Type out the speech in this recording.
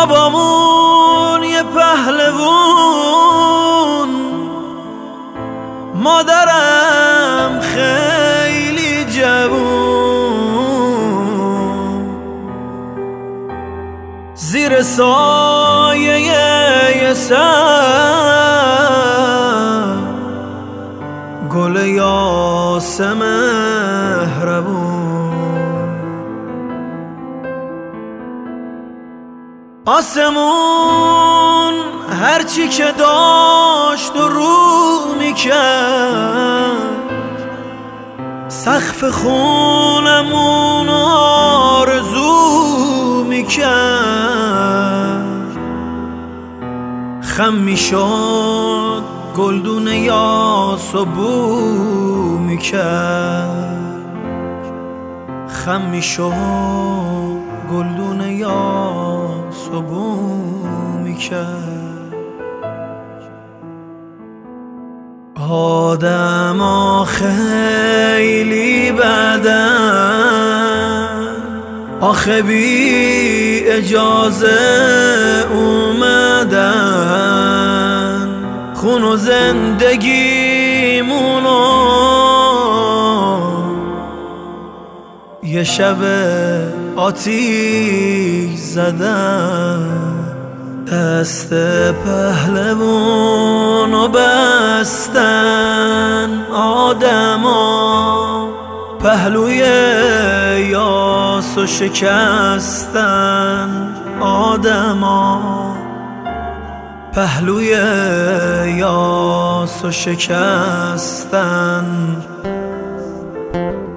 بابامون یه پهلوون، مادرم خیلی جوون، زیر سایه یه سر گل یاسم مهربون. آسمون هرچی که داشت و رو میکرد، سقف خونمون آرزو میکرد. خم میشد گلدون یاس و بو میکرد، خم میشد گلدون یاس و بو میکرد. آدما خیلی بدن، آخه بی اجازه اومدن خون و زندگیمونو یه شب آتیش زدن. دست پهلوونو بستن آدما، پهلوی یاسو شکستن آدما، پهلوی یاسو شکستن.